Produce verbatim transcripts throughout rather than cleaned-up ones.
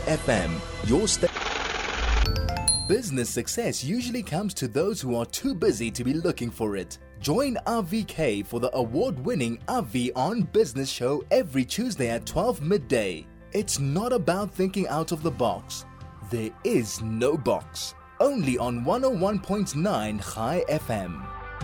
F M, your station. Business success usually comes to those who are too busy to be looking for it. Join R V K for the award-winning R V on Business show every Tuesday at twelve midday. It's not about thinking out of the box. There is no box. Only on one oh one point nine Chai F M.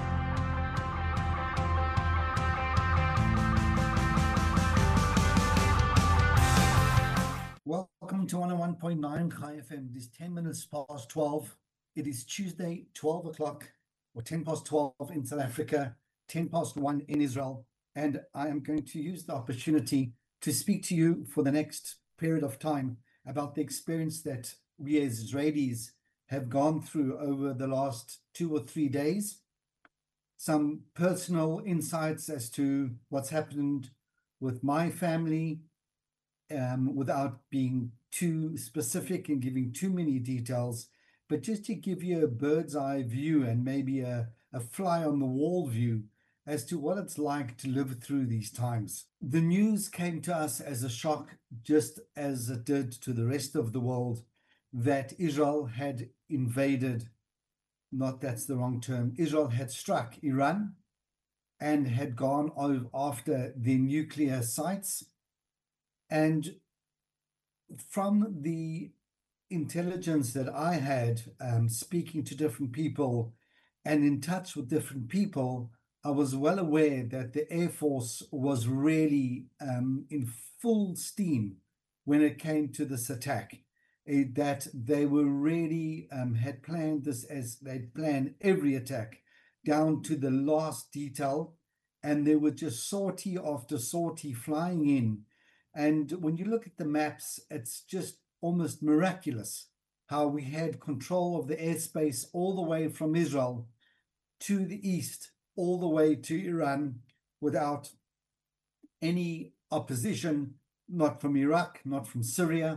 Welcome to one oh one point nine Chai F M. It is ten minutes past twelve. It is Tuesday, twelve o'clock, or ten past twelve in South Africa, ten past one in Israel. And I am going to use the opportunity to speak to you for the next period of time about the experience that we as Israelis have gone through over the last two or three days. Some personal insights as to what's happened with my family, um, without being too specific and giving too many details, but just to give you a bird's eye view and maybe a, a fly on the wall view as to what it's like to live through these times. The news came to us as a shock, just as it did to the rest of the world, that Israel had invaded, not that's the wrong term, Israel had struck Iran and had gone after their nuclear sites. And from the intelligence that I had, um, speaking to different people and in touch with different people, I was well aware that the Air Force was really um, in full steam when it came to this attack. Uh, that they were really um, had planned this as they'd planned every attack down to the last detail, and there were just sortie after sortie flying in. And when you look at the maps, it's just almost miraculous how we had control of the airspace all the way from Israel to the east, all the way to Iran, without any opposition, not from Iraq, not from Syria,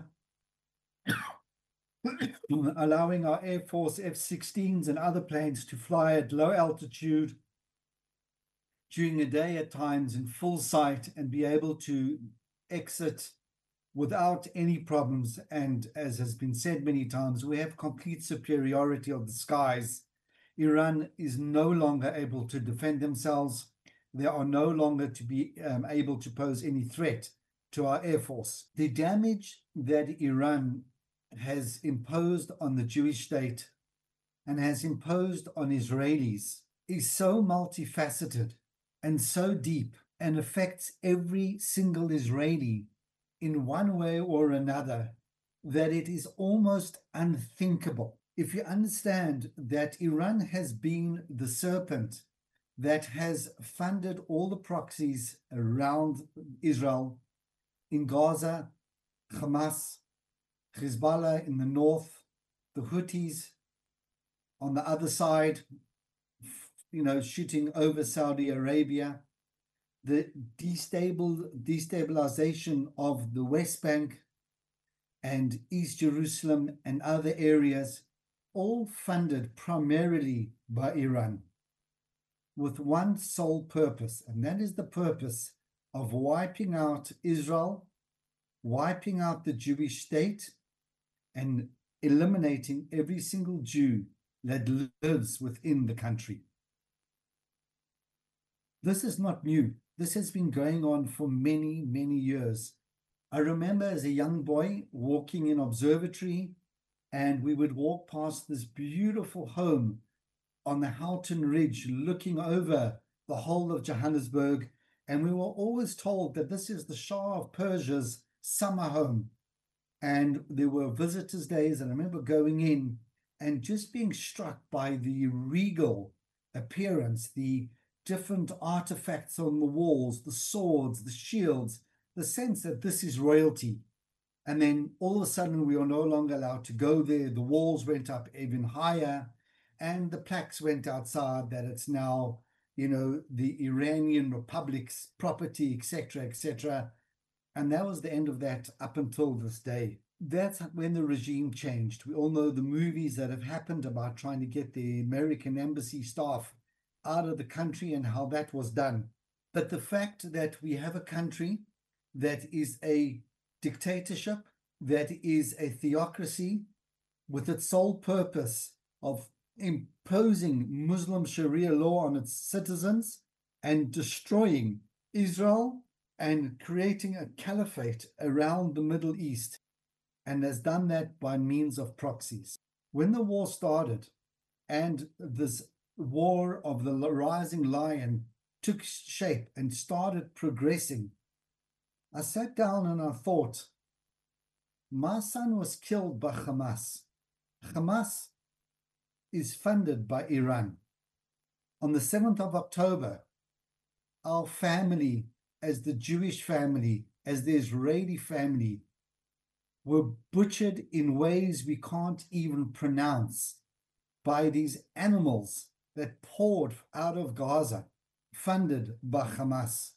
allowing our Air Force F sixteens and other planes to fly at low altitude during the day at times in full sight and be able to exit without any problems. And as has been said many times, we have complete superiority of the skies. Iran is no longer able to defend themselves. They are no longer to be um, able to pose any threat to our Air Force. The damage that Iran has imposed on the Jewish state and has imposed on Israelis is so multifaceted and so deep and affects every single Israeli in one way or another that it is almost unthinkable. If you understand that Iran has been the serpent that has funded all the proxies around Israel in Gaza, Hamas, Hezbollah in the north, the Houthis on the other side, you know, shooting over Saudi Arabia, the destabil- destabilization of the West Bank and East Jerusalem and other areas, all funded primarily by Iran, with one sole purpose, and that is the purpose of wiping out Israel, wiping out the Jewish state, and eliminating every single Jew that lives within the country. This is not new. This has been going on for many, many years. I remember as a young boy walking in observatory, and we would walk past this beautiful home on the Houghton Ridge looking over the whole of Johannesburg, and we were always told that this is the Shah of Persia's summer home. And there were visitors' days, and I remember going in and just being struck by the regal appearance, the different artifacts on the walls, the swords, the shields, the sense that this is royalty. And then all of a sudden we are no longer allowed to go there. The walls went up even higher, and the plaques went outside that it's now, you know, the Iranian Republic's property, et cetera, et cetera. And that was the end of that up until this day. That's when the regime changed. We all know the movies that have happened about trying to get the American embassy staff out of the country and how that was done. But the fact that we have a country that is a dictatorship, that is a theocracy with its sole purpose of imposing Muslim Sharia law on its citizens and destroying Israel and creating a caliphate around the Middle East, and has done that by means of proxies. When the war started and this war of the rising lion took shape and started progressing, I sat down and I thought, my son was killed by Hamas. Hamas is funded by Iran. On the seventh of October, our family, as the Jewish family, as the Israeli family, were butchered in ways we can't even pronounce by these animals that poured out of Gaza, funded by Hamas.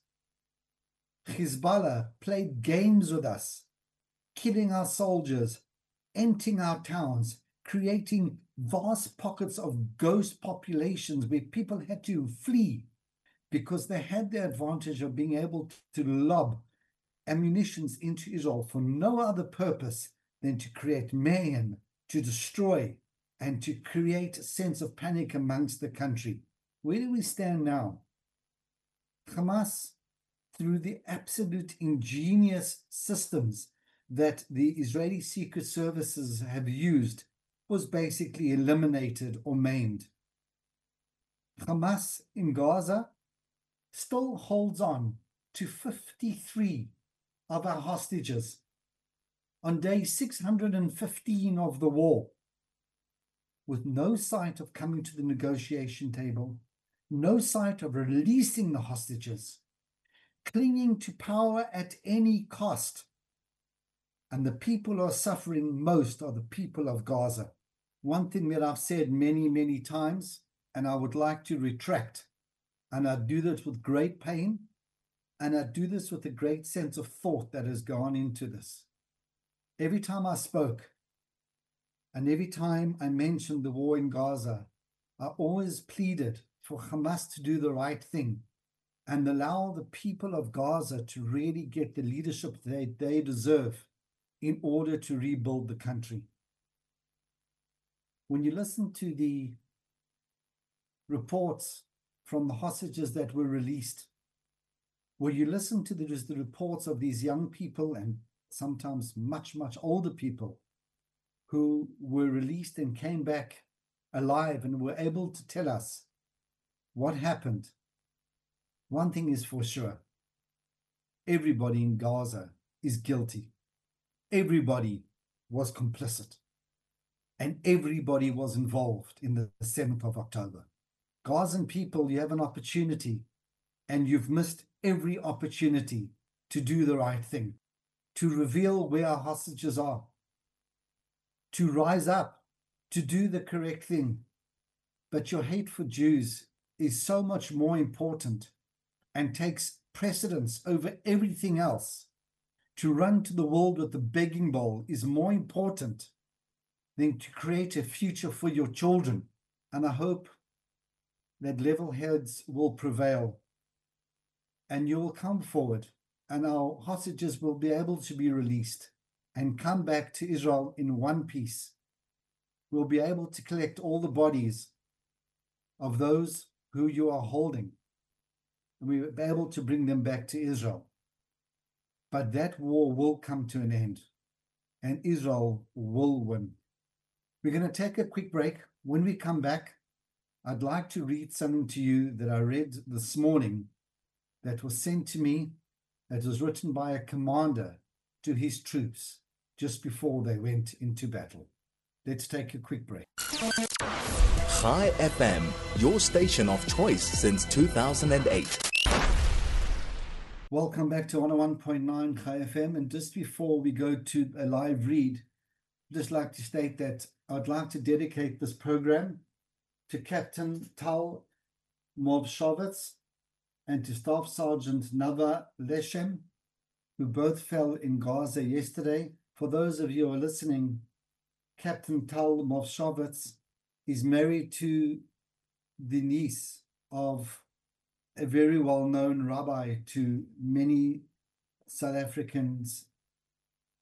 Hezbollah played games with us, killing our soldiers, emptying our towns, creating vast pockets of ghost populations where people had to flee because they had the advantage of being able to lob ammunitions into Israel for no other purpose than to create mayhem, to destroy, and to create a sense of panic amongst the country. Where do we stand now? Hamas, through the absolute ingenious systems that the Israeli secret services have used, was basically eliminated or maimed. Hamas in Gaza still holds on to fifty-three of our hostages on day six hundred fifteen of the war, with no sight of coming to the negotiation table, no sight of releasing the hostages, clinging to power at any cost. And the people who are suffering most are the people of Gaza. One thing that I've said many, many times, and I would like to retract, and I do this with great pain, and I do this with a great sense of thought that has gone into this. Every time I spoke, and every time I mentioned the war in Gaza, I always pleaded for Hamas to do the right thing and allow the people of Gaza to really get the leadership they, they deserve in order to rebuild the country. When you listen to the reports from the hostages that were released, where you listen to the, just the reports of these young people and sometimes much, much older people who were released and came back alive and were able to tell us what happened, one thing is for sure: everybody in Gaza is guilty. Everybody was complicit. And everybody was involved in the seventh of October. Gazan people, you have an opportunity, and you've missed every opportunity to do the right thing, to reveal where our hostages are, to rise up, to do the correct thing. But your hate for Jews is so much more important and takes precedence over everything else. To run to the world with the begging bowl is more important than to create a future for your children. And I hope that level heads will prevail and you will come forward and our hostages will be able to be released and come back to Israel in one piece. We'll be able to collect all the bodies of those who you are holding, and we'll be able to bring them back to Israel. But that war will come to an end, and Israel will win. We're going to take a quick break. When we come back, I'd like to read something to you that I read this morning that was sent to me, that was written by a commander to his troops just before they went into battle. Let's take a quick break. Chai F M, your station of choice since two thousand eight. Welcome back to one oh one point nine Chai F M. And just before we go to a live read, I'd just like to state that I'd like to dedicate this program to Captain Tal Movshovitz and to Staff Sergeant Nava Leshem, who both fell in Gaza yesterday. For those of you who are listening, Captain Tal Movshovitz is married to the niece of a very well-known rabbi to many South Africans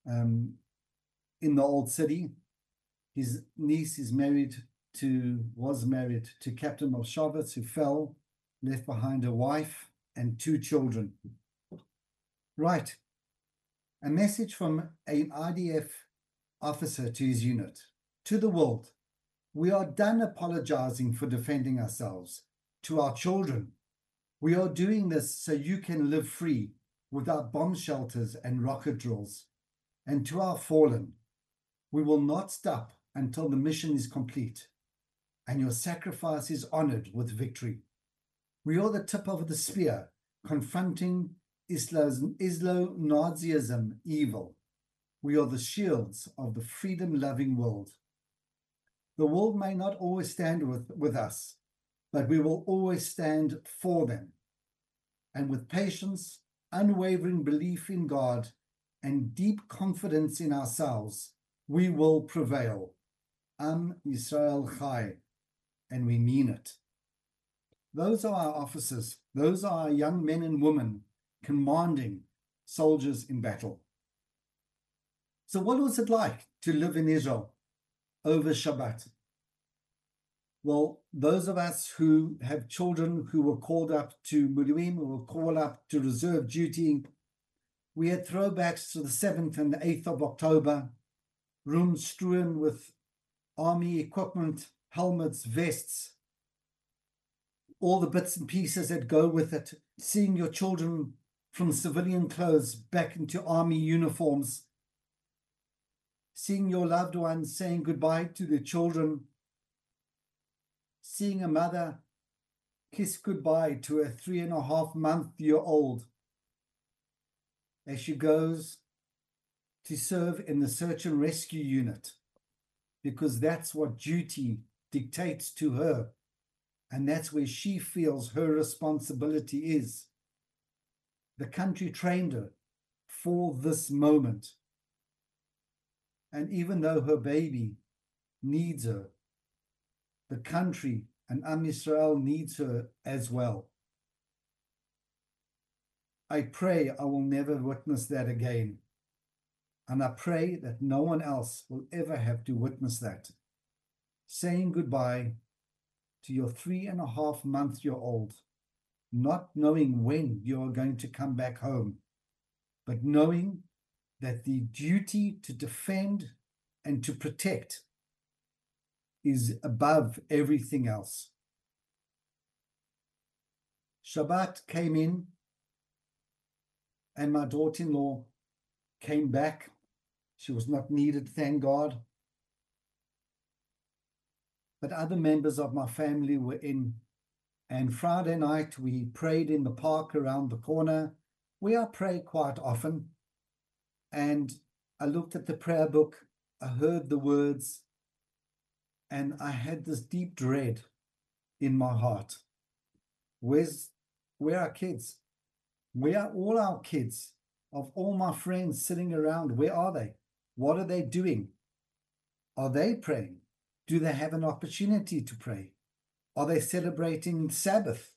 um, in the Old City. His niece is married to, was married to Captain Moshavitz, who fell, left behind a wife and two children. Right. A message from an I D F officer to his unit. To the world, we are done apologizing for defending ourselves. To our children, we are doing this so you can live free without bomb shelters and rocket drills. And to our fallen, we will not stop until the mission is complete and your sacrifice is honored with victory. We are the tip of the spear confronting Islo-Nazism evil. We are the shields of the freedom-loving world. The world may not always stand with, with us, but we will always stand for them. And with patience, unwavering belief in God, and deep confidence in ourselves, we will prevail. Am Yisrael Chai, and we mean it. Those are our officers. Those are our young men and women commanding soldiers in battle. So what was it like to live in Israel over Shabbat? Well, those of us who have children who were called up to Miluim, who were called up to reserve duty, we had throwbacks to the seventh and the eighth of October, rooms strewn with army equipment, helmets, vests, all the bits and pieces that go with it, seeing your children from civilian clothes back into army uniforms, seeing your loved ones saying goodbye to their children, seeing a mother kiss goodbye to a three and a half month year old as she goes to serve in the search and rescue unit, because that's what duty dictates to her, and that's where she feels her responsibility is. The country trained her for this moment. And even though her baby needs her, the country and Am Yisrael needs her as well. I pray I will never witness that again. And I pray that no one else will ever have to witness that. Saying goodbye to your three and a half month year old, not knowing when you are going to come back home, but knowing that the duty to defend and to protect is above everything else. Shabbat came in, and my daughter-in-law came back. She was not needed, thank God. But other members of my family were in. And Friday night, we prayed in the park around the corner. We are pray quite often. And I looked at the prayer book, I heard the words, and I had this deep dread in my heart. Where's, where are kids? Where are all our kids of all my friends sitting around? Where are they? What are they doing? Are they praying? Do they have an opportunity to pray? Are they celebrating Sabbath?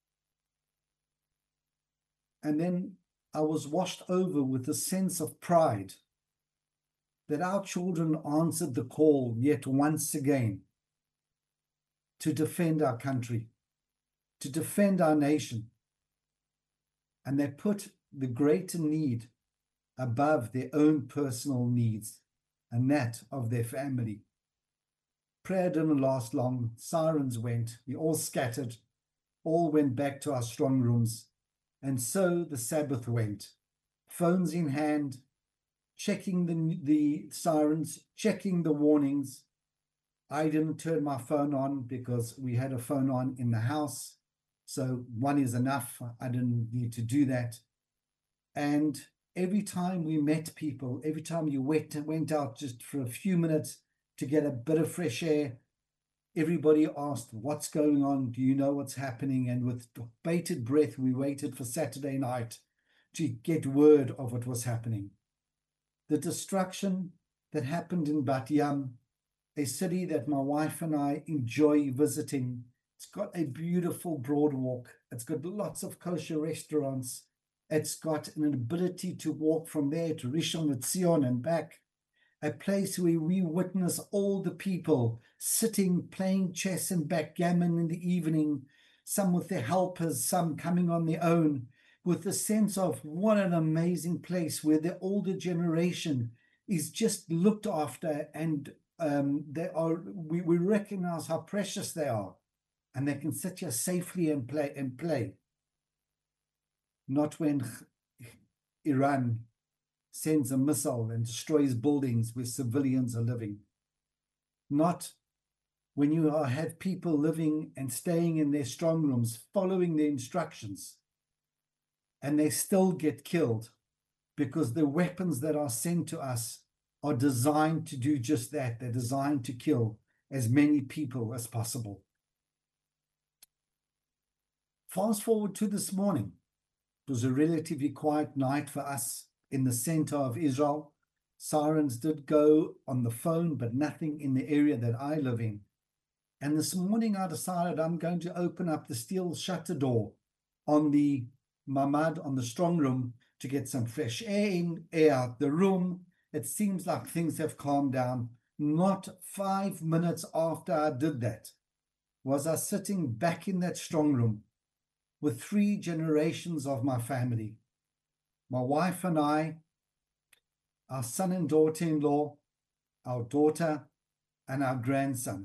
And then I was washed over with a sense of pride that our children answered the call yet once again to defend our country, to defend our nation. And they put the greater need above their own personal needs and that of their family. Prayer didn't last long. Sirens went. We all scattered, all went back to our strong rooms. And so the Sabbath went, phones in hand, checking the, the sirens, checking the warnings. I didn't turn my phone on because we had a phone on in the house. So one is enough. I didn't need to do that. And every time we met people, every time you went, went out just for a few minutes to get a bit of fresh air, everybody asked, what's going on? Do you know what's happening? And with bated breath, we waited for Saturday night to get word of what was happening. The destruction that happened in Bat Yam, a city that my wife and I enjoy visiting. It's got a beautiful boardwalk. It's got lots of kosher restaurants. It's got an ability to walk from there to Rishon LeZion and back. A place where we witness all the people sitting, playing chess and backgammon in the evening, some with their helpers, some coming on their own, with the sense of what an amazing place where the older generation is just looked after, and um, they are. We, we recognize how precious they are, and they can sit here safely and play and play. Not when Iran sends a missile and destroys buildings where civilians are living. Not when you are, have people living and staying in their strong rooms, following the instructions, and they still get killed because the weapons that are sent to us are designed to do just that. They're designed to kill as many people as possible. Fast forward to this morning. It was a relatively quiet night for us in the center of Israel. Sirens did go on the phone, but nothing in the area that I live in. And this morning I decided I'm going to open up the steel shutter door on the mamad, on the strong room, to get some fresh air in, air out the room. It seems like things have calmed down. Not five minutes after I did that was I sitting back in that strong room with three generations of my family. My wife and I, our son and daughter-in-law, our daughter, and our grandson.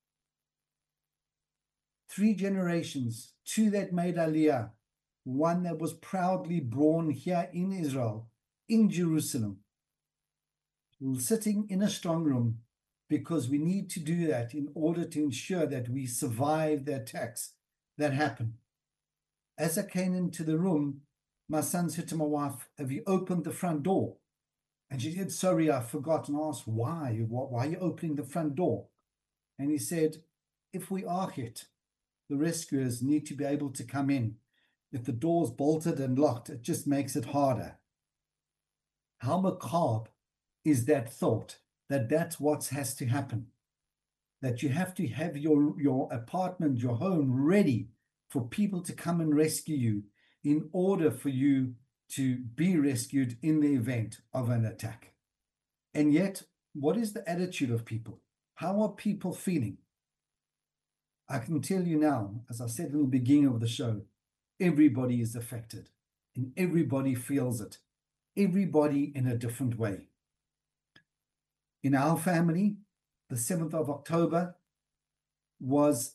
Three generations, two that made Aliyah, one that was proudly born here in Israel, in Jerusalem. We're sitting in a strong room because we need to do that in order to ensure that we survive the attacks that happen. As I came into the room, my son said to my wife, "Have you opened the front door?" And she said, "Sorry, I forgot," and asked, why? Why are you opening the front door? And he said, "If we are hit, the rescuers need to be able to come in. If the door's bolted and locked, it just makes it harder." How macabre is that thought, that that's what has to happen? That you have to have your, your apartment, your home ready for people to come and rescue you in order for you to be rescued in the event of an attack. And yet, what is the attitude of people? How are people feeling? I can tell you now, as I said in the beginning of the show, everybody is affected and everybody feels it. Everybody in a different way. In our family, the seventh of October was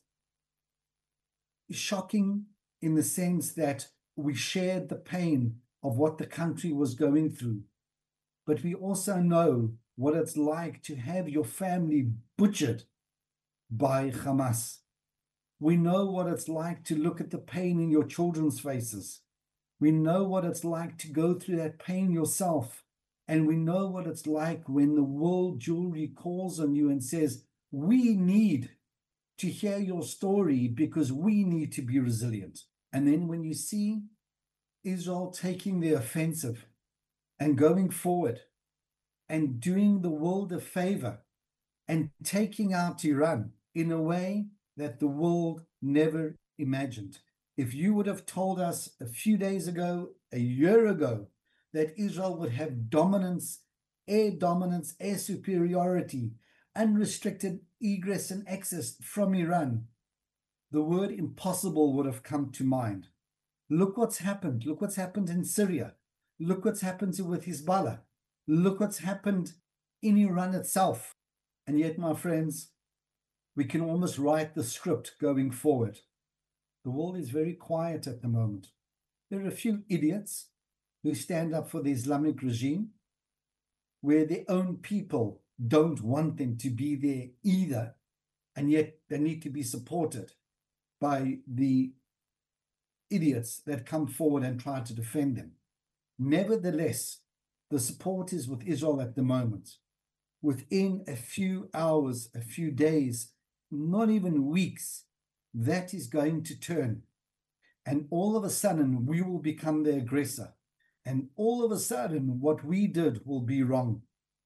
shocking in the sense that we shared the pain of what the country was going through. But we also know what it's like to have your family butchered by Hamas. We know what it's like to look at the pain in your children's faces. We know what it's like to go through that pain yourself. And we know what it's like when the world jewelry calls on you and says, "We need to hear your story because we need to be resilient." And then when you see Israel taking the offensive and going forward and doing the world a favor and taking out Iran in a way that the world never imagined. If you would have told us a few days ago, a year ago, that Israel would have dominance, air dominance, air superiority, unrestricted egress and access from Iran, the word impossible would have come to mind. Look what's happened. Look what's happened in Syria. Look what's happened with Hezbollah. Look what's happened in Iran itself. And yet, my friends, we can almost write the script going forward. The world is very quiet at the moment. There are a few idiots who stand up for the Islamic regime, where their own people don't want them to be there either, and yet they need to be supported by the idiots that come forward and try to defend them. Nevertheless, the support is with Israel at the moment. Within a few hours, a few days, not even weeks, that is going to turn. And all of a sudden, we will become the aggressor. And all of a sudden, what we did will be wrong.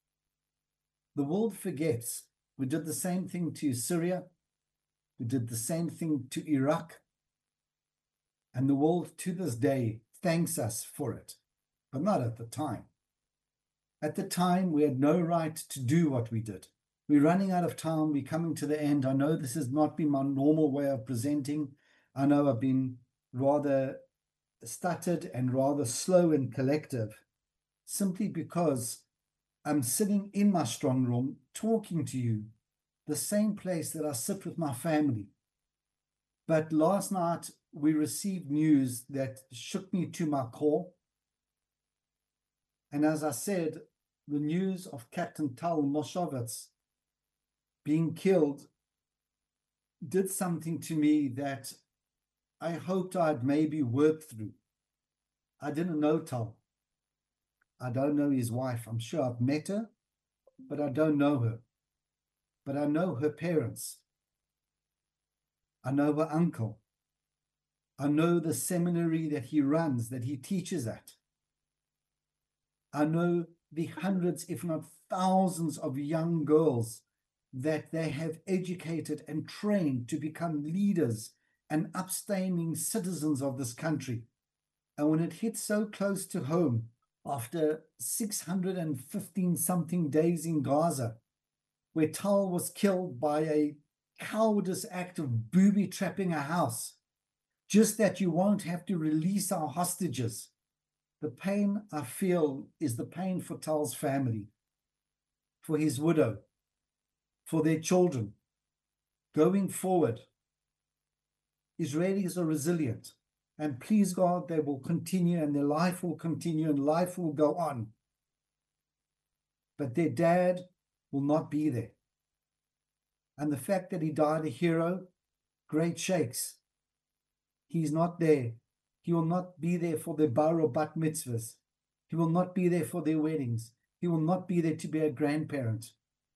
The world forgets. We did the same thing to Syria. We did the same thing to Iraq. And the world to this day thanks us for it, but not at the time. At the time, we had no right to do what we did. We're running out of time. We're coming to the end. I know this has not been my normal way of presenting. I know I've been rather stuttered and rather slow and collective, simply because I'm sitting in my strong room talking to you, the same place that I sit with my family. But last night, we received news that shook me to my core. And as I said, the news of Captain Tal Moshowitz being killed did something to me that I hoped I'd maybe worked through. I didn't know Tal. I don't know his wife. I'm sure I've met her, but I don't know her. But I know her parents. I know her uncle. I know the seminary that he runs, that he teaches at. I know the hundreds, if not thousands, of young girls that they have educated and trained to become leaders and upstanding citizens of this country. And when it hit so close to home, after six hundred fifteen something days in Gaza, where Tal was killed by a cowardice act of booby-trapping a house, just that you won't have to release our hostages. The pain I feel is the pain for Tal's family, for his widow, for their children. Going forward, Israelis are resilient, and please God, they will continue, and their life will continue, and life will go on. But their dad will not be there. And the fact that he died a hero, great shakes. He's not there. He will not be there for their bar or bat mitzvahs. He will not be there for their weddings. He will not be there to be a grandparent.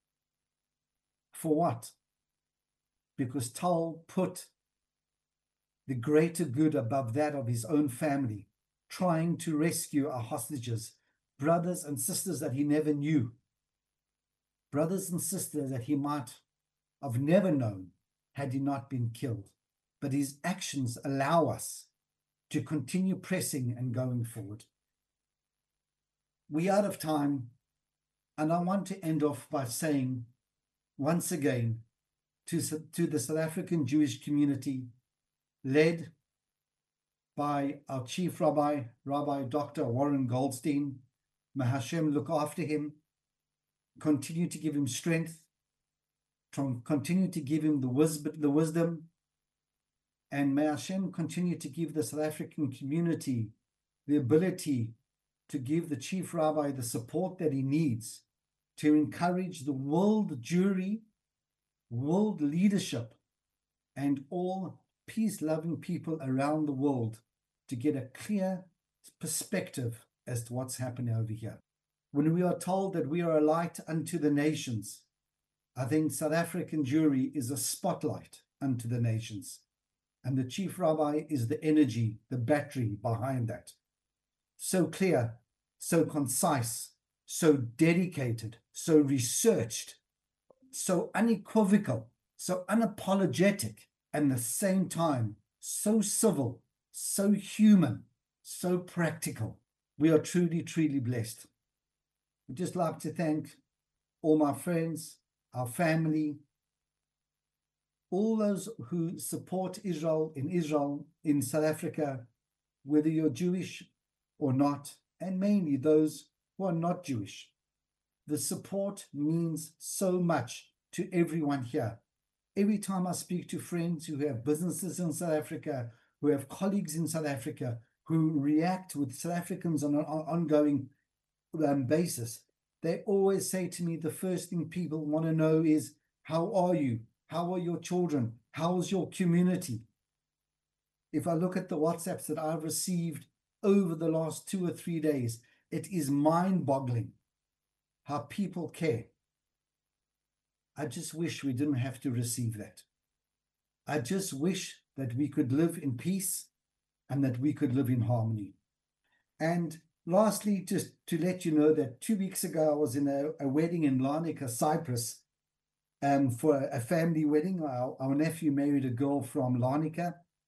For what? Because Tal put the greater good above that of his own family, trying to rescue our hostages, brothers and sisters that he never knew, brothers and sisters that he might have never known had he not been killed. But his actions allow us to continue pressing and going forward. We're out of time, and I want to end off by saying, once again, to, to the South African Jewish community, led by our Chief Rabbi, Rabbi Doctor Warren Goldstein, may Hashem look after him, continue to give him strength, continue to give him the wisdom, the wisdom, and may Hashem continue to give the South African community the ability to give the Chief Rabbi the support that he needs to encourage the world Jewry, world leadership, and all peace-loving people around the world to get a clear perspective as to what's happening over here. When we are told that we are a light unto the nations, I think South African Jewry is a spotlight unto the nations. And the Chief Rabbi is the energy, the battery behind that. So clear, so concise, so dedicated, so researched, so unequivocal, so unapologetic, and at the same time, so civil, so human, so practical. We are truly, truly blessed. I'd just like to thank all my friends, our family, all those who support Israel in Israel, in South Africa, whether you're Jewish or not, and mainly those who are not Jewish. The support means so much to everyone here. Every time I speak to friends who have businesses in South Africa, who have colleagues in South Africa, who react with South Africans on an ongoing um, basis, they always say to me, the first thing people want to know is, how are you? How are your children? How is your community? If I look at the WhatsApps that I've received over the last two or three days, it is mind-boggling how people care. I just wish we didn't have to receive that. I just wish that we could live in peace and that we could live in harmony. And lastly, just to let you know that two weeks ago, I was in a, a wedding in Larnaca, Cyprus, um, for a family wedding. Our, our nephew married a girl from Larnaca,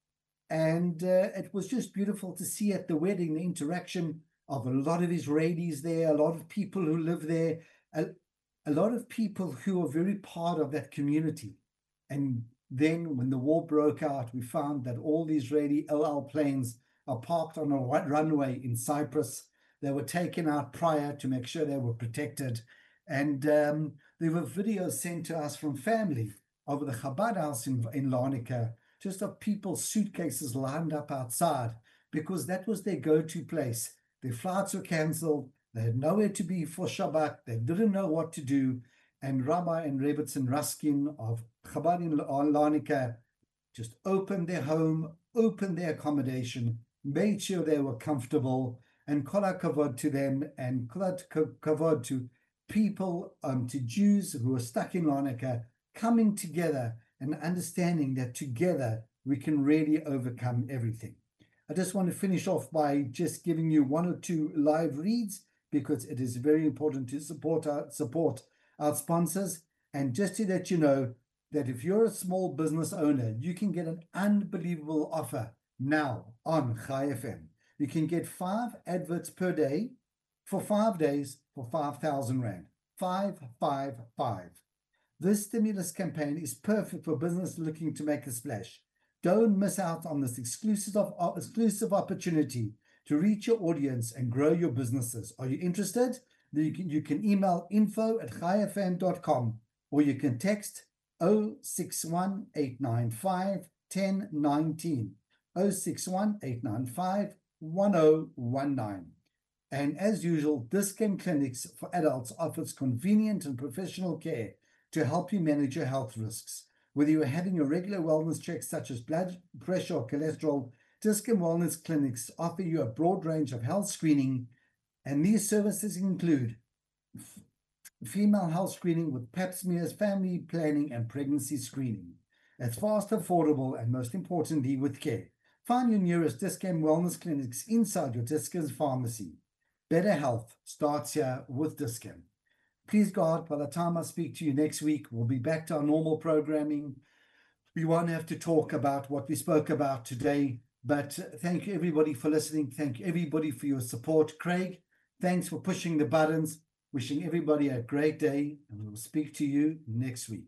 And uh, it was just beautiful to see at the wedding the interaction of a lot of Israelis there, a lot of people who live there, a, a lot of people who are very part of that community. And then when the war broke out, we found that all the Israeli El Al planes are parked on a runway in Cyprus. They were taken out prior to make sure they were protected. And um, there were videos sent to us from family over the Chabad house in, in Larnaca, just of people's suitcases lined up outside, because that was their go-to place. Their flights were cancelled. They had nowhere to be for Shabbat. They didn't know what to do. And Rabbi and Rebbetzin Ruskin of Chabad in Larnaca just opened their home, opened their accommodation, made sure they were comfortable, and kol hakavod to them, and kol hakavod to people, um, to Jews who were stuck in Larnaca, coming together and understanding that together we can really overcome everything. I just want to finish off by just giving you one or two live reads, because it is very important to support our, support our sponsors. And just to let you know that if you're a small business owner, you can get an unbelievable offer now on Chai F M. You can get five adverts per day for five days for five thousand Rand. Five, five, five. This stimulus campaign is perfect for business looking to make a splash. Don't miss out on this exclusive, exclusive opportunity to reach your audience and grow your businesses. Are you interested? You can, you can email info at chai f m dot com, or you can text zero six one eight nine five one zero one nine, zero six one eight nine five one zero one nine. And as usual, Dis-Chem Clinics for Adults offers convenient and professional care to help you manage your health risks. Whether you are having your regular wellness checks such as blood pressure or cholesterol, Dis-Chem Wellness Clinics offer you a broad range of health screening, and these services include f- female health screening with pap smears, family planning, and pregnancy screening. It's fast, affordable, and most importantly, with care. Find your nearest Dis-Chem Wellness Clinics inside your Dis-Chem pharmacy. Better health starts here with Dis-Chem. Please God, by the time I speak to you next week, we'll be back to our normal programming. We won't have to talk about what we spoke about today, but thank you everybody for listening. Thank you everybody for your support. Craig, thanks for pushing the buttons. Wishing everybody a great day, and we'll speak to you next week.